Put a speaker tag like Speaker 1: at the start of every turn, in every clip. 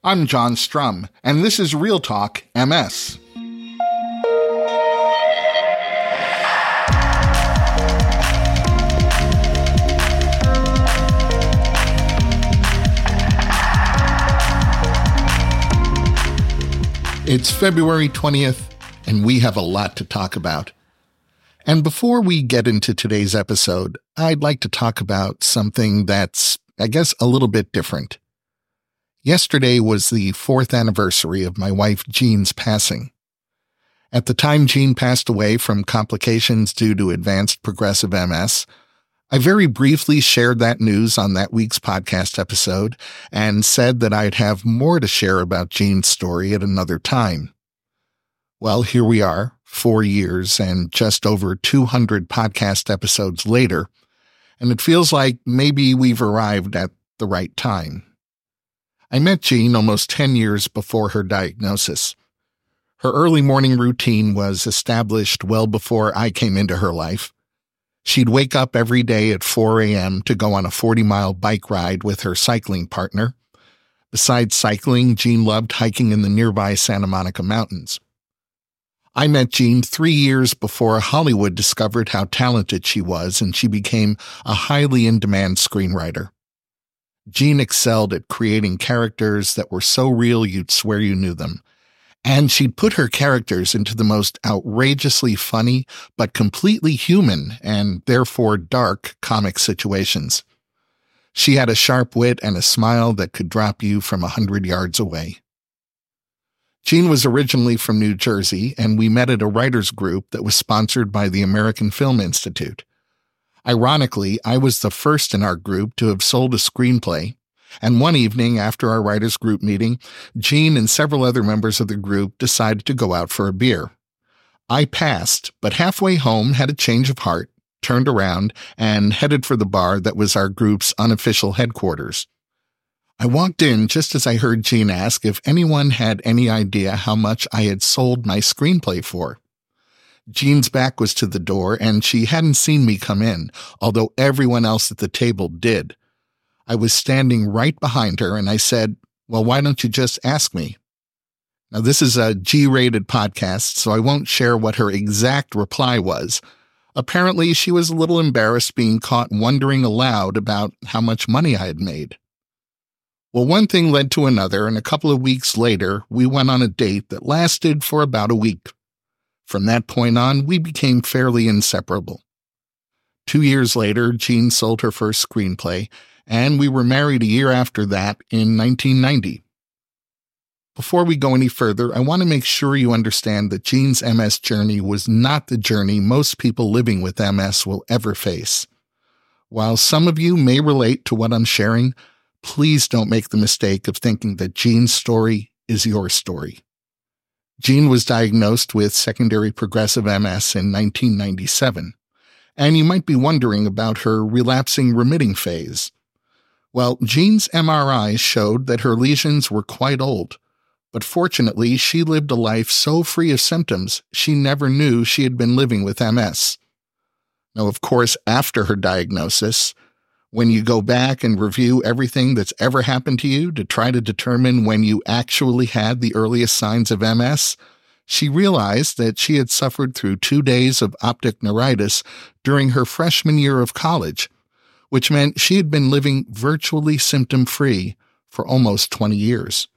Speaker 1: I'm John Strum, and this is Real Talk MS. It's February 20th, and we have a lot to talk about. And before we get into today's episode, I'd like to talk about something that's, a little bit different. Yesterday was the 4th anniversary of my wife Jean's passing. At the time Jean passed away from complications due to advanced progressive MS, I very briefly shared that news on that week's podcast episode and said that I'd have more to share about Jean's story at another time. Well, here we are, 4 years and just over 200 podcast episodes later, and it feels like maybe we've arrived at the right time. I met Jean almost 10 years before her diagnosis. Her early morning routine was established well before I came into her life. She'd wake up every day at 4 a.m. to go on a 40-mile bike ride with her cycling partner. Besides cycling, Jean loved hiking in the nearby Santa Monica Mountains. I met Jean 3 years before Hollywood discovered how talented she was, and she became a highly in-demand screenwriter. Jean excelled at creating characters that were so real you'd swear you knew them. And she'd put her characters into the most outrageously funny, but completely human and therefore dark comic situations. She had a sharp wit and a smile that could drop you from 100 yards away. Jean was originally from New Jersey, and we met at a writers group that was sponsored by the American Film Institute. Ironically, I was the first in our group to have sold a screenplay, and one evening after our writers group meeting, Jean and several other members of the group decided to go out for a beer. I passed, but halfway home had a change of heart, turned around, and headed for the bar that was our group's unofficial headquarters. I walked in just as I heard Jean ask if anyone had any idea how much I had sold my screenplay for. Jean's back was to the door, and she hadn't seen me come in, although everyone else at the table did. I was standing right behind her, and I said, "Well, why don't you just ask me?" Now, this is a G-rated podcast, so I won't share what her exact reply was. Apparently, she was a little embarrassed being caught wondering aloud about how much money I had made. Well, one thing led to another, and a couple of weeks later, we went on a date that lasted for about a week. From that point on, we became fairly inseparable. 2 years later, Jean sold her first screenplay, and we were married a year after that in 1990. Before we go any further, I want to make sure you understand that Jean's MS journey was not the journey most people living with MS will ever face. While some of you may relate to what I'm sharing, please don't make the mistake of thinking that Jean's story is your story. Jean was diagnosed with secondary progressive MS in 1997, and you might be wondering about her relapsing-remitting phase. Well, Jean's MRI showed that her lesions were quite old, but fortunately she lived a life so free of symptoms she never knew she had been living with MS. Now, of course, after her diagnosis, when you go back and review everything that's ever happened to you to try to determine when you actually had the earliest signs of MS, she realized that she had suffered through 2 days of optic neuritis during her freshman year of college, which meant she had been living virtually symptom-free for almost 20 years.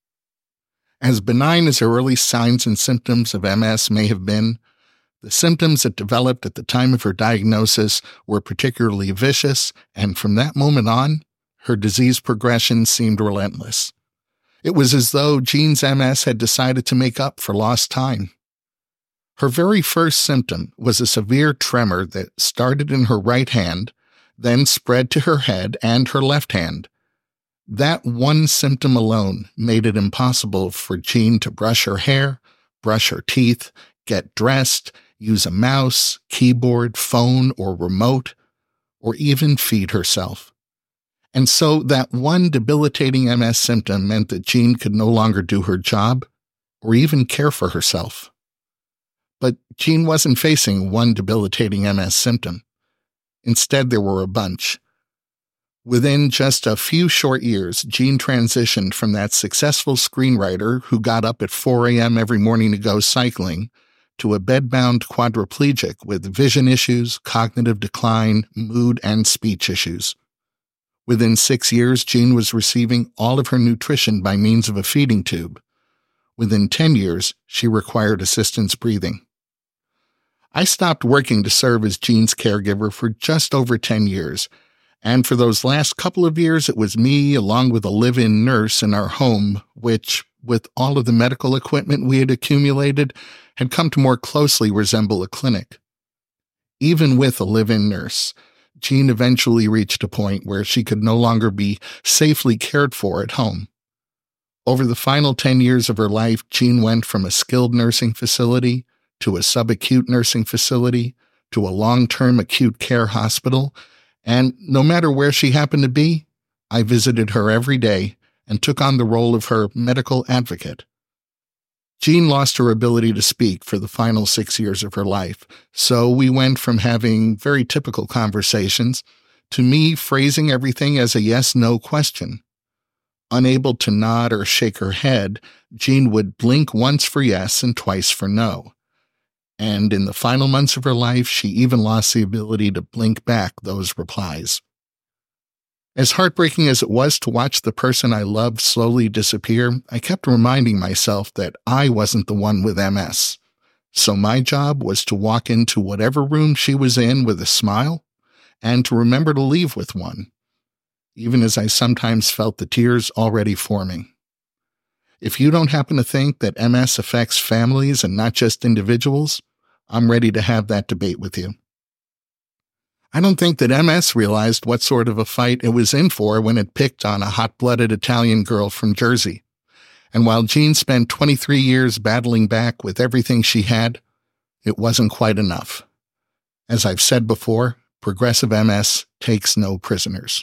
Speaker 1: As benign as her early signs and symptoms of MS may have been, the symptoms that developed at the time of her diagnosis were particularly vicious, and from that moment on, her disease progression seemed relentless. It was as though Jean's MS had decided to make up for lost time. Her very first symptom was a severe tremor that started in her right hand, then spread to her head and her left hand. That one symptom alone made it impossible for Jean to brush her hair, brush her teeth, get dressed, use a mouse, keyboard, phone, or remote, or even feed herself. And so that one debilitating MS symptom meant that Jean could no longer do her job or even care for herself. But Jean wasn't facing one debilitating MS symptom. Instead, there were a bunch. Within just a few short years, Jean transitioned from that successful screenwriter who got up at 4 a.m. every morning to go cycling to a bedbound quadriplegic with vision issues, cognitive decline, mood, and speech issues. Within 6 years, Jean was receiving all of her nutrition by means of a feeding tube. Within 10 years, she required assistance breathing. I stopped working to serve as Jean's caregiver for just over 10 years, and for those last couple of years, it was me along with a live-in nurse in our home, which, with all of the medical equipment we had accumulated, had come to more closely resemble a clinic. Even with a live-in nurse, Jean eventually reached a point where she could no longer be safely cared for at home. Over the final 10 years of her life, Jean went from a skilled nursing facility to a subacute nursing facility to a long-term acute care hospital, and no matter where she happened to be, I visited her every day and took on the role of her medical advocate. Jean lost her ability to speak for the final 6 years of her life, so we went from having very typical conversations to me phrasing everything as a yes-no question. Unable to nod or shake her head, Jean would blink once for yes and twice for no. And in the final months of her life, she even lost the ability to blink back those replies. As heartbreaking as it was to watch the person I loved slowly disappear, I kept reminding myself that I wasn't the one with MS. So my job was to walk into whatever room she was in with a smile and to remember to leave with one, even as I sometimes felt the tears already forming. If you don't happen to think that MS affects families and not just individuals, I'm ready to have that debate with you. I don't think that MS realized what sort of a fight it was in for when it picked on a hot-blooded Italian girl from Jersey. And while Jean spent 23 years battling back with everything she had, it wasn't quite enough. As I've said before, progressive MS takes no prisoners.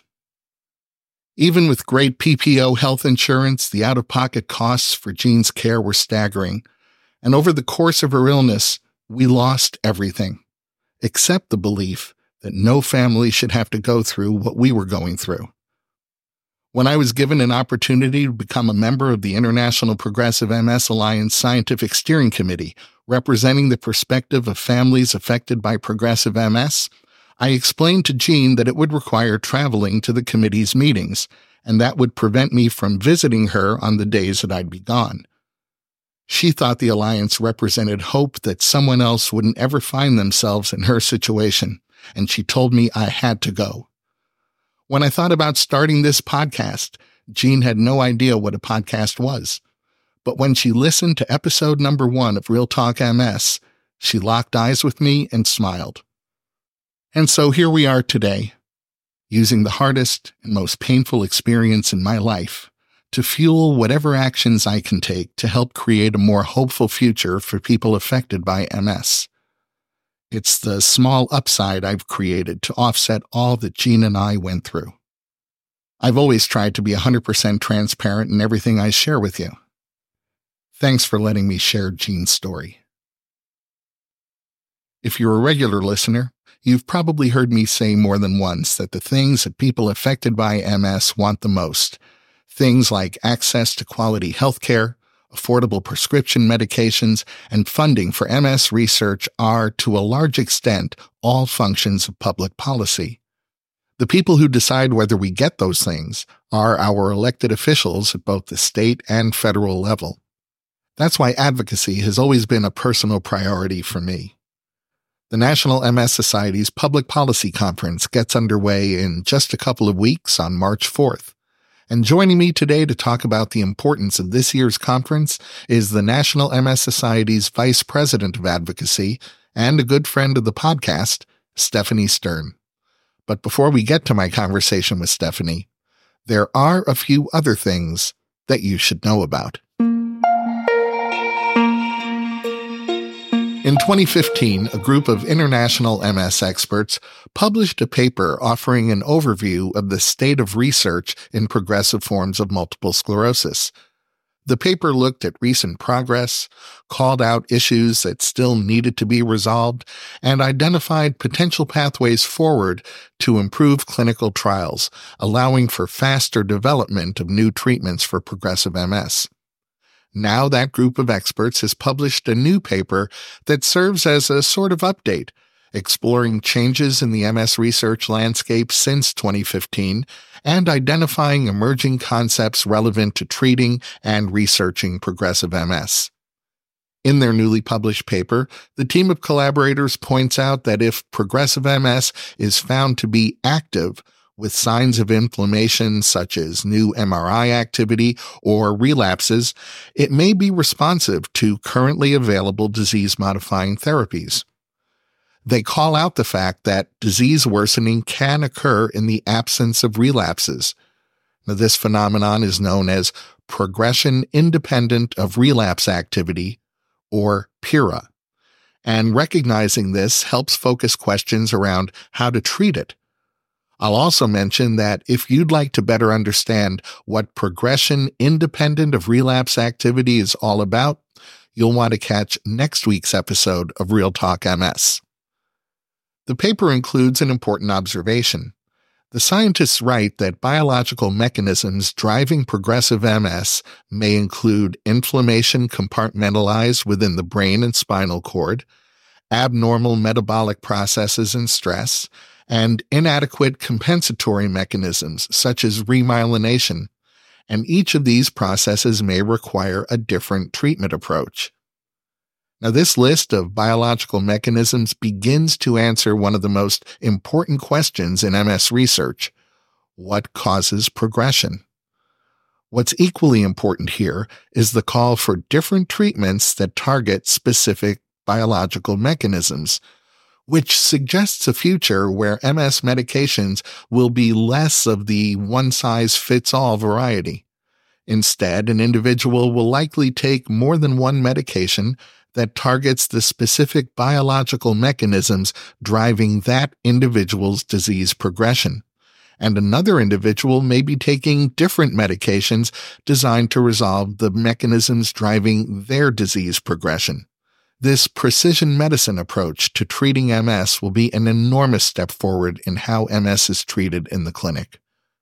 Speaker 1: Even with great PPO health insurance, the out-of-pocket costs for Jean's care were staggering, and over the course of her illness, we lost everything, except the belief that no family should have to go through what we were going through. When I was given an opportunity to become a member of the International Progressive MS Alliance Scientific Steering Committee, representing the perspective of families affected by progressive MS, I explained to Jean that it would require traveling to the committee's meetings, and that would prevent me from visiting her on the days that I'd be gone. She thought the alliance represented hope that someone else wouldn't ever find themselves in her situation, and she told me I had to go. When I thought about starting this podcast, Jean had no idea what a podcast was. But when she listened to episode number 1 of Real Talk MS, she locked eyes with me and smiled. And so here we are today, using the hardest and most painful experience in my life to fuel whatever actions I can take to help create a more hopeful future for people affected by MS. It's the small upside I've created to offset all that Jean and I went through. I've always tried to be 100% transparent in everything I share with you. Thanks for letting me share Jean's story. If you're a regular listener, you've probably heard me say more than once that the things that people affected by MS want the most, things like access to quality health care, affordable prescription medications, and funding for MS research are, to a large extent, all functions of public policy. The people who decide whether we get those things are our elected officials at both the state and federal level. That's why advocacy has always been a personal priority for me. The National MS Society's Public Policy Conference gets underway in just a couple of weeks on March 4th. And joining me today to talk about the importance of this year's conference is the National MS Society's Vice President of Advocacy and a good friend of the podcast, Stephanie Stern. But before we get to my conversation with Stephanie, there are a few other things that you should know about. In 2015, a group of international MS experts published a paper offering an overview of the state of research in progressive forms of multiple sclerosis. The paper looked at recent progress, called out issues that still needed to be resolved, and identified potential pathways forward to improve clinical trials, allowing for faster development of new treatments for progressive MS. Now that group of experts has published a new paper that serves as a sort of update, exploring changes in the MS research landscape since 2015 and identifying emerging concepts relevant to treating and researching progressive MS. In their newly published paper, the team of collaborators points out that if progressive MS is found to be active, with signs of inflammation such as new MRI activity or relapses, it may be responsive to currently available disease-modifying therapies. They call out the fact that disease worsening can occur in the absence of relapses. Now, this phenomenon is known as progression independent of relapse activity, or PIRA, and recognizing this helps focus questions around how to treat it. I'll also mention that if you'd like to better understand what progression independent of relapse activity is all about, you'll want to catch next week's episode of Real Talk MS. The paper includes an important observation. The scientists write that biological mechanisms driving progressive MS may include inflammation compartmentalized within the brain and spinal cord, abnormal metabolic processes and stress, and inadequate compensatory mechanisms such as remyelination, and each of these processes may require a different treatment approach. Now, this list of biological mechanisms begins to answer one of the most important questions in MS research: what causes progression? What's equally important here is the call for different treatments that target specific biological mechanisms, which suggests a future where MS medications will be less of the one-size-fits-all variety. Instead, an individual will likely take more than one medication that targets the specific biological mechanisms driving that individual's disease progression. And another individual may be taking different medications designed to resolve the mechanisms driving their disease progression. This precision medicine approach to treating MS will be an enormous step forward in how MS is treated in the clinic.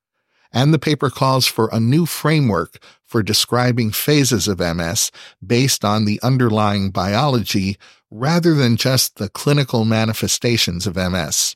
Speaker 1: And the paper calls for a new framework for describing phases of MS based on the underlying biology rather than just the clinical manifestations of MS.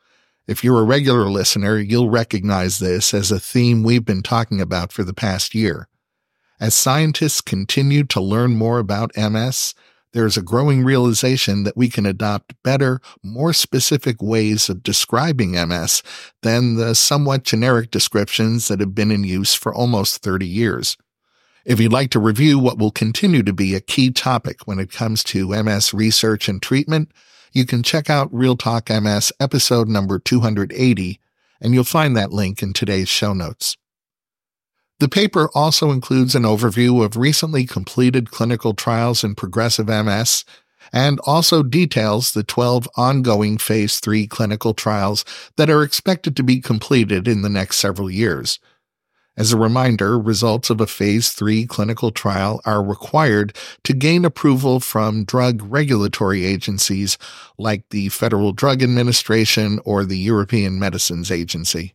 Speaker 1: If you're a regular listener, you'll recognize this as a theme we've been talking about for the past year. As scientists continue to learn more about MS, there's a growing realization that we can adopt better, more specific ways of describing MS than the somewhat generic descriptions that have been in use for almost 30 years. If you'd like to review what will continue to be a key topic when it comes to MS research and treatment, you can check out Real Talk MS episode number 280, and you'll find that link in today's show notes. The paper also includes an overview of recently completed clinical trials in progressive MS and also details the 12 ongoing Phase 3 clinical trials that are expected to be completed in the next several years. As a reminder, results of a Phase 3 clinical trial are required to gain approval from drug regulatory agencies like the Federal Drug Administration or the European Medicines Agency.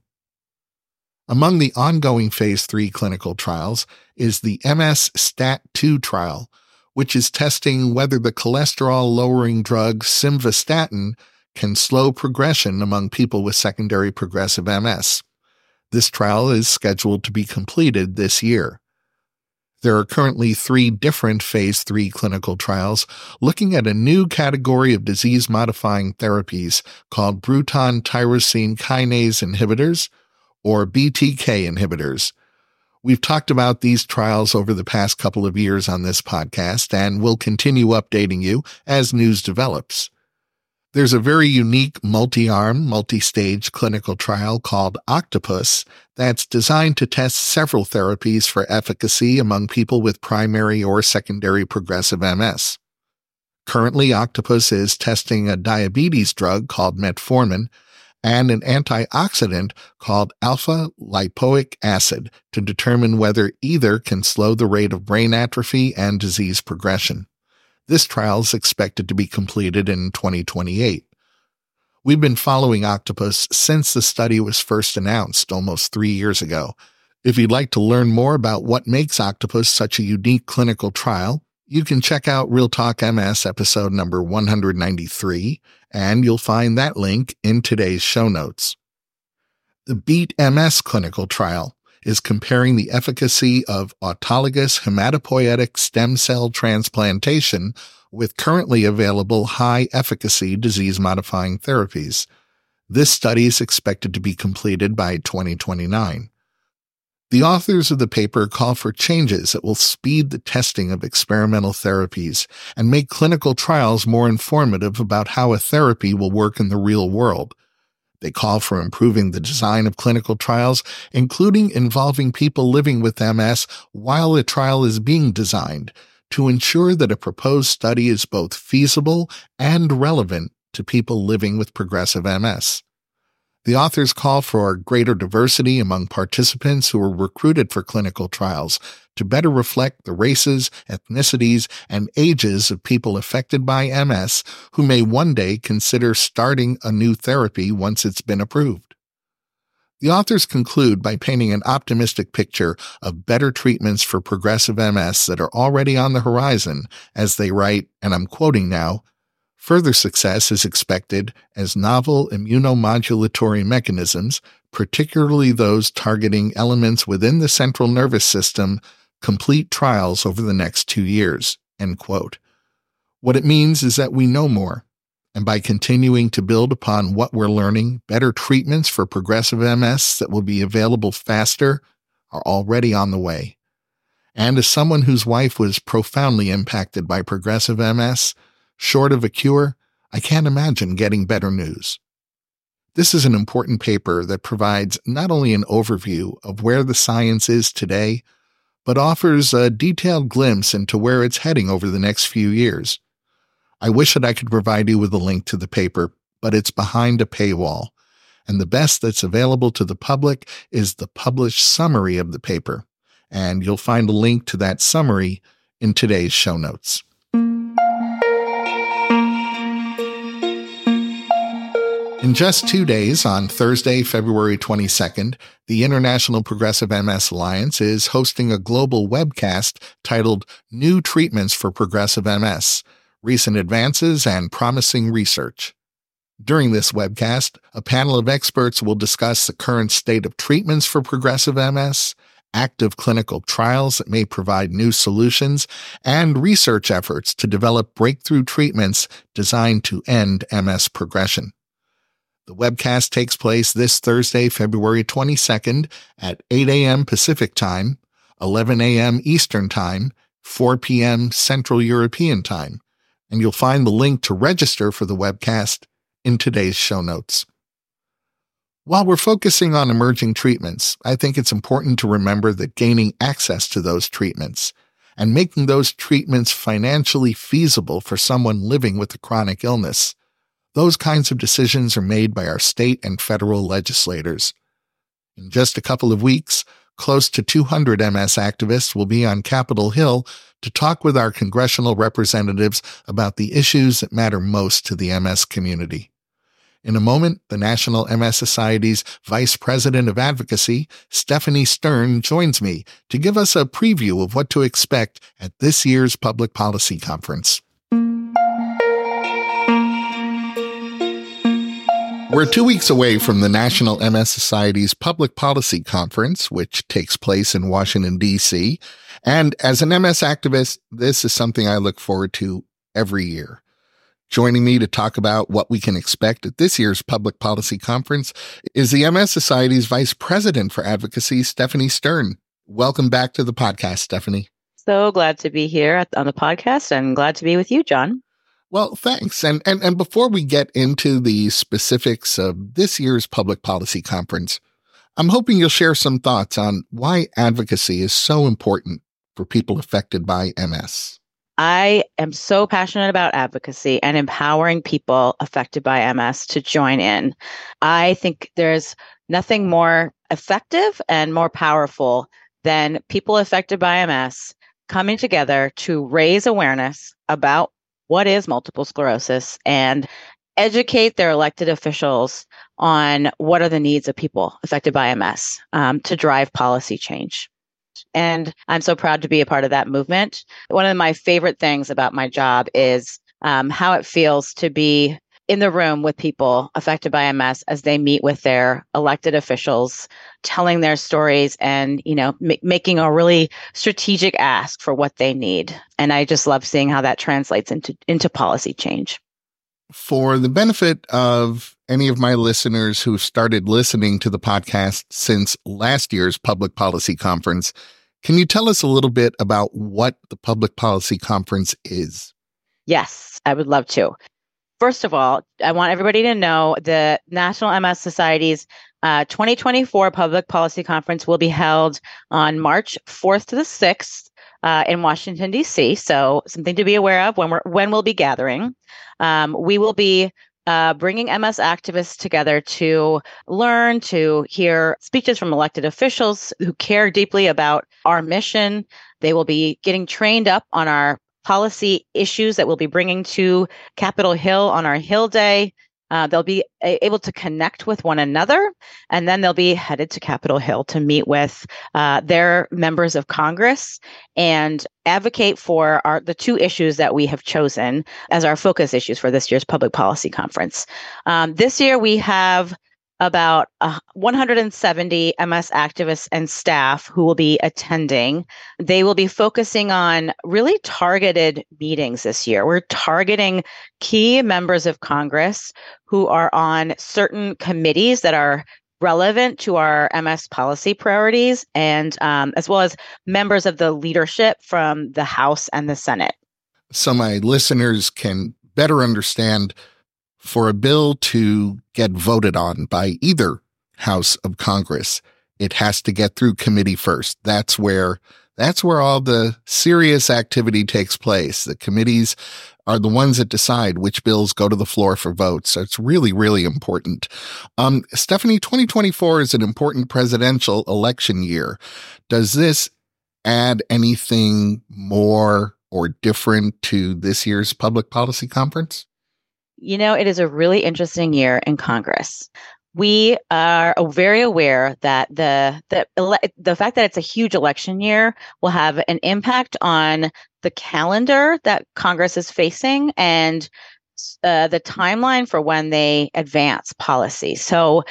Speaker 1: Among the ongoing Phase 3 clinical trials is the MS STAT2 trial, which is testing whether the cholesterol-lowering drug simvastatin can slow progression among people with secondary progressive MS. This trial is scheduled to be completed this year. There are currently 3 different Phase 3 clinical trials looking at a new category of disease-modifying therapies called Bruton tyrosine kinase inhibitors, or BTK inhibitors. We've talked about these trials over the past couple of years on this podcast, and we'll continue updating you as news develops. There's a very unique multi-arm, multi-stage clinical trial called Octopus that's designed to test several therapies for efficacy among people with primary or secondary progressive MS. Currently, Octopus is testing a diabetes drug called metformin, and an antioxidant called alpha-lipoic acid to determine whether either can slow the rate of brain atrophy and disease progression. This trial is expected to be completed in 2028. We've been following Octopus since the study was first announced almost 3 years ago. If you'd like to learn more about what makes Octopus such a unique clinical trial, you can check out Real Talk MS episode number 193, and you'll find that link in today's show notes. The BEAT MS clinical trial is comparing the efficacy of autologous hematopoietic stem cell transplantation with currently available high-efficacy disease-modifying therapies. This study is expected to be completed by 2029. The authors of the paper call for changes that will speed the testing of experimental therapies and make clinical trials more informative about how a therapy will work in the real world. They call for improving the design of clinical trials, including involving people living with MS while a trial is being designed, to ensure that a proposed study is both feasible and relevant to people living with progressive MS. The authors call for greater diversity among participants who are recruited for clinical trials to better reflect the races, ethnicities, and ages of people affected by MS who may one day consider starting a new therapy once it's been approved. The authors conclude by painting an optimistic picture of better treatments for progressive MS that are already on the horizon as they write, and I'm quoting now, "Further success is expected as novel immunomodulatory mechanisms, particularly those targeting elements within the central nervous system, complete trials over the next 2 years." End quote. What it means is that we know more, and by continuing to build upon what we're learning, better treatments for progressive MS that will be available faster are already on the way. And as someone whose wife was profoundly impacted by progressive MS, short of a cure, I can't imagine getting better news. This is an important paper that provides not only an overview of where the science is today, but offers a detailed glimpse into where it's heading over the next few years. I wish that I could provide you with a link to the paper, but it's behind a paywall, and the best that's available to the public is the published summary of the paper, and you'll find a link to that summary in today's show notes. In just 2 days, on Thursday, February 22nd, the International Progressive MS Alliance is hosting a global webcast titled New Treatments for Progressive MS, Recent Advances and Promising Research. During this webcast, a panel of experts will discuss the current state of treatments for progressive MS, active clinical trials that may provide new solutions, and research efforts to develop breakthrough treatments designed to end MS progression. The webcast takes place this Thursday, February 22nd at 8 a.m. Pacific Time, 11 a.m. Eastern Time, 4 p.m. Central European Time, and you'll find the link to register for the webcast in today's show notes. While we're focusing on emerging treatments, I think it's important to remember that gaining access to those treatments and making those treatments financially feasible for someone living with a chronic illness, those kinds of decisions are made by our state and federal legislators. In just a couple of weeks, close to 200 MS activists will be on Capitol Hill to talk with our congressional representatives about the issues that matter most to the MS community. In a moment, the National MS Society's Vice President of Advocacy, Stephanie Stern, joins me to give us a preview of what to expect at this year's Public Policy Conference. We're 2 weeks away from the National MS Society's Public Policy Conference, which takes place in Washington, D.C., and as an MS activist, this is something I look forward to every year. Joining me to talk about what we can expect at this year's Public Policy Conference is the MS Society's Vice President for Advocacy, Stephanie Stern. Welcome back to the podcast, Stephanie.
Speaker 2: So glad to be here on the podcast and glad to be with you, John.
Speaker 1: Well, thanks. And before we get into the specifics of this year's Public Policy Conference, I'm hoping you'll share some thoughts on why advocacy is so important for people affected by MS.
Speaker 2: I am so passionate about advocacy and empowering people affected by MS to join in. I think there's nothing more effective and more powerful than people affected by MS coming together to raise awareness about what is multiple sclerosis and educate their elected officials on what are the needs of people affected by MS to drive policy change. And I'm so proud to be a part of that movement. One of my favorite things about my job is how it feels to be in the room with people affected by MS as they meet with their elected officials, telling their stories and, making a really strategic ask for what they need. And I just love seeing how that translates into policy change.
Speaker 1: For the benefit of any of my listeners who've started listening to the podcast since last year's Public Policy Conference, can you tell us a little bit about what the Public Policy Conference is?
Speaker 2: Yes, I would love to. First of all, I want everybody to know the National MS Society's 2024 Public Policy Conference will be held on March 4th to the 6th. In Washington, D.C. So something to be aware of when we'll be gathering. We will be bringing MS activists together to learn, to hear speeches from elected officials who care deeply about our mission. They will be getting trained up on our policy issues that we'll be bringing to Capitol Hill on our Hill Day. They'll be able to connect with one another, and then they'll be headed to Capitol Hill to meet with their members of Congress and advocate for the two issues that we have chosen as our focus issues for this year's Public Policy Conference. This year, we have about 170 MS activists and staff who will be attending. They will be focusing on really targeted meetings this year. We're targeting key members of Congress who are on certain committees that are relevant to our MS policy priorities, and as well as members of the leadership from the House and the Senate.
Speaker 1: So my listeners can better understand, for a bill to get voted on by either House of Congress, it has to get through committee first. That's where all the serious activity takes place. The committees are the ones that decide which bills go to the floor for vote. So it's really, really important. Stephanie, 2024 is an important presidential election year. Does this add anything more or different to this year's Public Policy Conference?
Speaker 2: It is a really interesting year in Congress. We are very aware that the fact that it's a huge election year will have an impact on the calendar that Congress is facing and the timeline for when they advance policy. So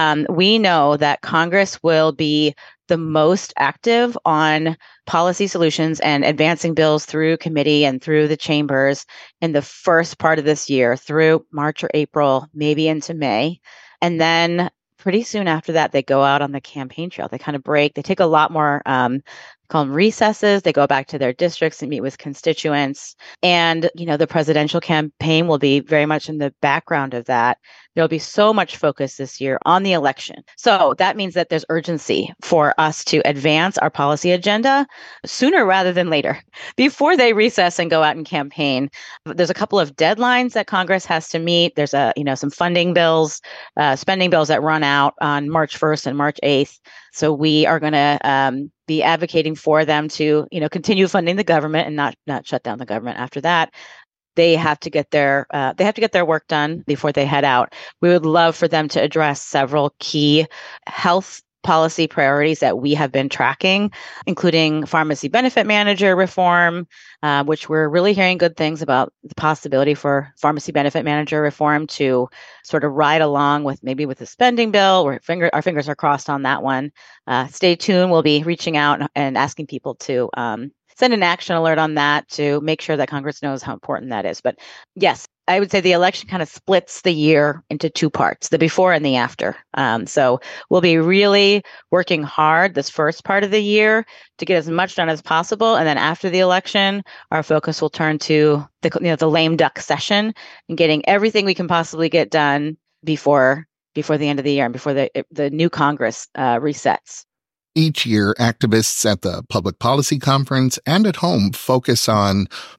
Speaker 2: we know that Congress will be the most active on policy solutions and advancing bills through committee and through the chambers in the first part of this year through March or April, maybe into May. And then pretty soon after that, they go out on the campaign trail. They kind of break. They take a lot more, call them recesses. They go back to their districts and meet with constituents. And, the presidential campaign will be very much in the background of that. There'll be so much focus this year on the election. So that means that there's urgency for us to advance our policy agenda sooner rather than later, before they recess and go out and campaign. There's a couple of deadlines that Congress has to meet. There's some funding bills, spending bills that run out on March 1st and March 8th. So we are going to be advocating for them to, continue funding the government and not shut down the government after that. They have to get their work done before they head out. We would love for them to address several key health policy priorities that we have been tracking, including pharmacy benefit manager reform, which we're really hearing good things about the possibility for pharmacy benefit manager reform to sort of ride along with the spending bill. Our fingers are crossed on that one. Stay tuned. We'll be reaching out and asking people to send an action alert on that to make sure that Congress knows how important that is. But yes, I would say the election kind of splits the year into two parts, the before and the after. So we'll be really working hard this first part of the year to get as much done as possible. And then after the election, our focus will turn to the lame duck session and getting everything we can possibly get done before the end of the year and before the new Congress resets.
Speaker 1: Each year, activists at the Public Policy Conference and at home focus on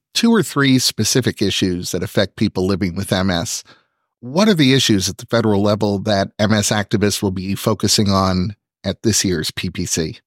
Speaker 1: 2 or 3 specific issues that affect people living with MS. What are the issues at the federal level that MS activists will be focusing on at this year's PPC?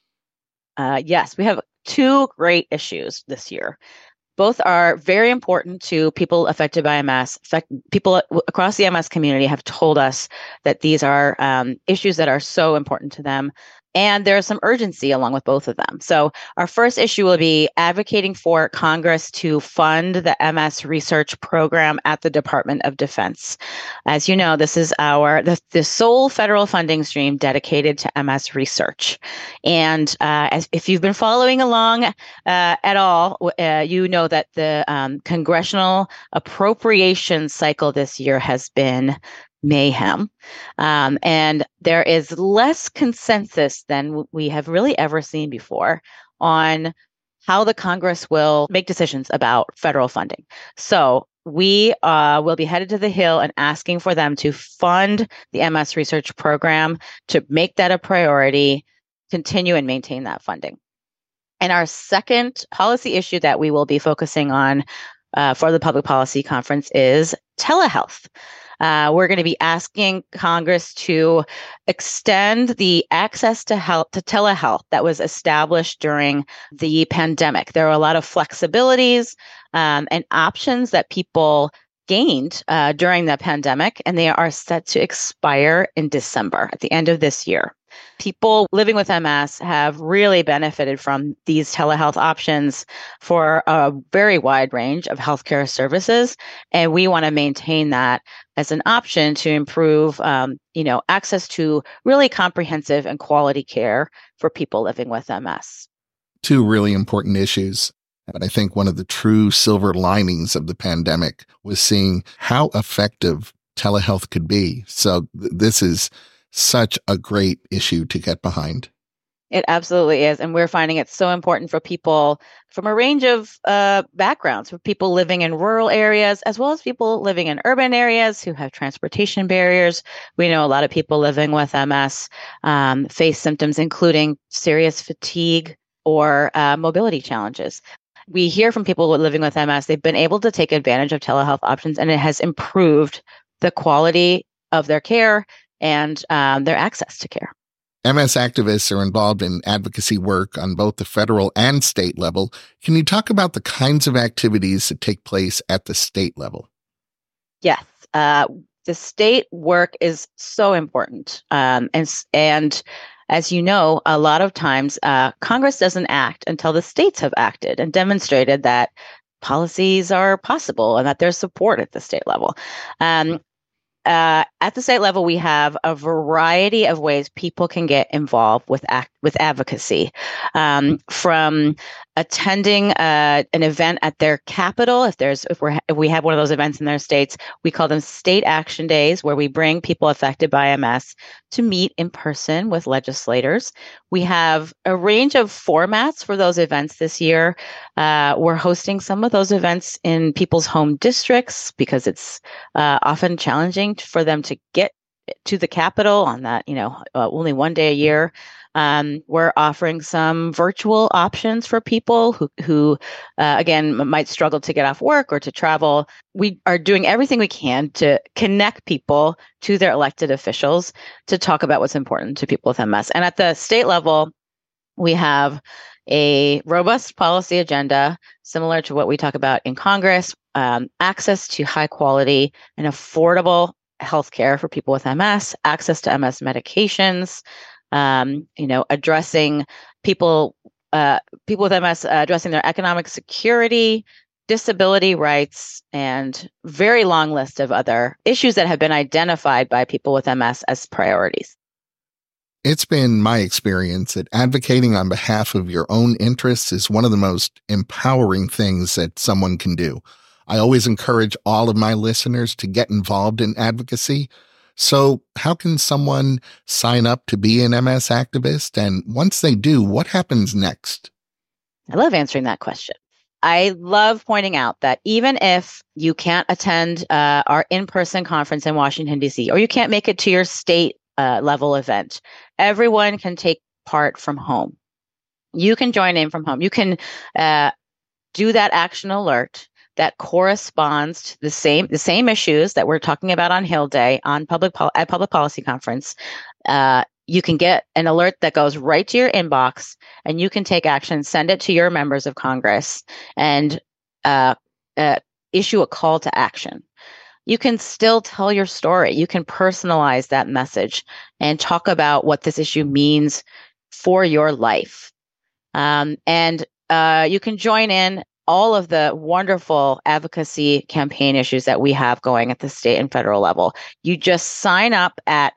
Speaker 2: Yes, we have 2 great issues this year. Both are very important to people affected by MS. People across the MS community have told us that these are issues that are so important to them. And there's some urgency along with both of them. So our first issue will be advocating for Congress to fund the MS research program at the Department of Defense. As you know, this is the sole federal funding stream dedicated to MS research. And if you've been following along at all, you know that the congressional appropriation cycle this year has been mayhem. And there is less consensus than we have really ever seen before on how the Congress will make decisions about federal funding. So we will be headed to the Hill and asking for them to fund the MS research program, to make that a priority, continue and maintain that funding. And our second policy issue that we will be focusing on for the Public Policy Conference is telehealth. We're going to be asking Congress to extend the access to telehealth that was established during the pandemic. There are a lot of flexibilities and options that people gained during the pandemic, and they are set to expire in December at the end of this year. People living with MS have really benefited from these telehealth options for a very wide range of healthcare services, and we want to maintain that as an option to improve, access to really comprehensive and quality care for people living with MS.
Speaker 1: 2 really important issues. But I think one of the true silver linings of the pandemic was seeing how effective telehealth could be. So this is such a great issue to get behind.
Speaker 2: It absolutely is. And we're finding it so important for people from a range of backgrounds, for people living in rural areas, as well as people living in urban areas who have transportation barriers. We know a lot of people living with MS face symptoms, including serious fatigue or mobility challenges. We hear from people living with MS, they've been able to take advantage of telehealth options, and it has improved the quality of their care and their access to care.
Speaker 1: MS activists are involved in advocacy work on both the federal and state level. Can you talk about the kinds of activities that take place at the state level?
Speaker 2: Yes. The state work is so important. And as you know, a lot of times Congress doesn't act until the states have acted and demonstrated that policies are possible and that there's support at the state level. At the state level, we have a variety of ways people can get involved with advocacy, from attending an event at their capital. If we have one of those events in their states, we call them state action days, where we bring people affected by MS to meet in person with legislators. We have a range of formats for those events this year. We're hosting some of those events in people's home districts because it's often challenging for them to get to the Capitol on that, only one day a year. We're offering some virtual options for people who again, might struggle to get off work or to travel. We are doing everything we can to connect people to their elected officials to talk about what's important to people with MS. And at the state level, we have a robust policy agenda similar to what we talk about in Congress, access to high quality and affordable healthcare for people with MS, access to MS medications, addressing people with MS, addressing their economic security, disability rights, and very long list of other issues that have been identified by people with MS as priorities.
Speaker 1: It's been my experience that advocating on behalf of your own interests is one of the most empowering things that someone can do. I always encourage all of my listeners to get involved in advocacy. So how can someone sign up to be an MS activist? And once they do, what happens next?
Speaker 2: I love answering that question. I love pointing out that even if you can't attend our in-person conference in Washington, D.C., or you can't make it to your state level event, everyone can take part from home. You can join in from home. You can do that action alert that corresponds to the same issues that we're talking about on Hill Day on Public Policy Conference. You can get an alert that goes right to your inbox, and you can take action, send it to your members of Congress, and issue a call to action. You can still tell your story. You can personalize that message and talk about what this issue means for your life. And you can join in all of the wonderful advocacy campaign issues that we have going at the state and federal level. You just sign up at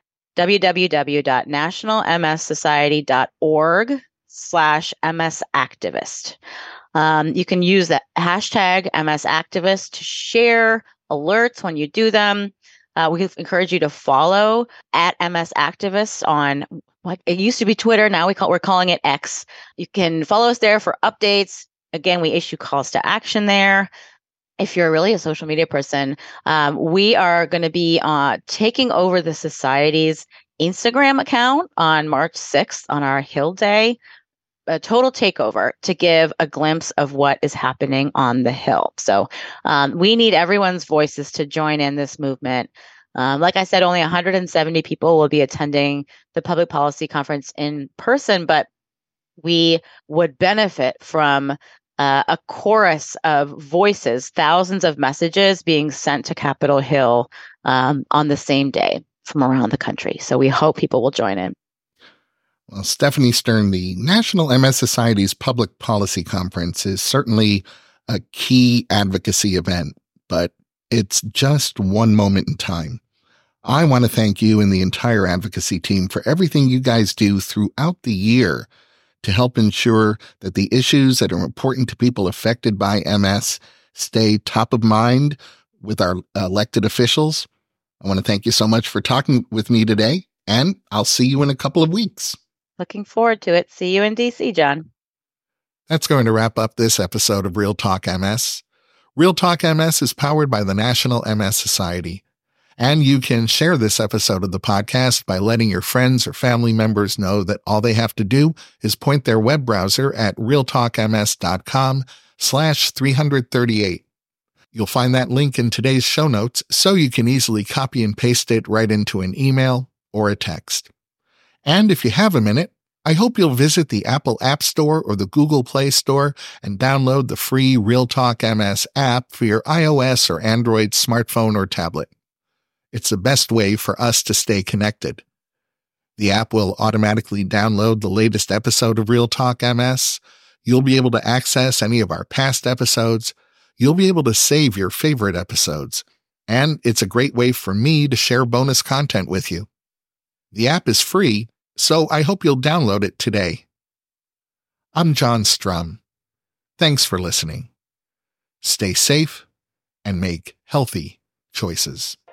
Speaker 2: www.nationalmssociety.org/MSactivist. You can use the hashtag MSActivist to share alerts when you do them. We encourage you to follow at MSActivists on what it used to be Twitter. Now we're calling it X. You can follow us there for updates. Again, we issue calls to action there. If you're really a social media person, we are going to be taking over the Society's Instagram account on March 6th on our Hill Day. A total takeover to give a glimpse of what is happening on the Hill. So we need everyone's voices to join in this movement. Like I said, only 170 people will be attending the Public Policy Conference in person, but we would benefit from a chorus of voices, thousands of messages being sent to Capitol Hill on the same day from around the country. So we hope people will join in.
Speaker 1: Well, Stephanie Stern, the National MS Society's Public Policy Conference is certainly a key advocacy event, but it's just one moment in time. I want to thank you and the entire advocacy team for everything you guys do throughout the year to help ensure that the issues that are important to people affected by MS stay top of mind with our elected officials. I want to thank you so much for talking with me today, and I'll see you in a couple of weeks.
Speaker 2: Looking forward to it. See you in DC, John.
Speaker 1: That's going to wrap up this episode of Real Talk MS. Real Talk MS is powered by the National MS Society. And you can share this episode of the podcast by letting your friends or family members know that all they have to do is point their web browser at realtalkms.com/338. You'll find that link in today's show notes, so you can easily copy and paste it right into an email or a text. And if you have a minute, I hope you'll visit the Apple App Store or the Google Play Store and download the free Real Talk MS app for your iOS or Android smartphone or tablet. It's the best way for us to stay connected. The app will automatically download the latest episode of Real Talk MS. You'll be able to access any of our past episodes. You'll be able to save your favorite episodes. And it's a great way for me to share bonus content with you. The app is free, so I hope you'll download it today. I'm John Strum. Thanks for listening. Stay safe and make healthy choices.